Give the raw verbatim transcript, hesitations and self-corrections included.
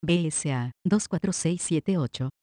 B S A dos cuatro seis siete ocho.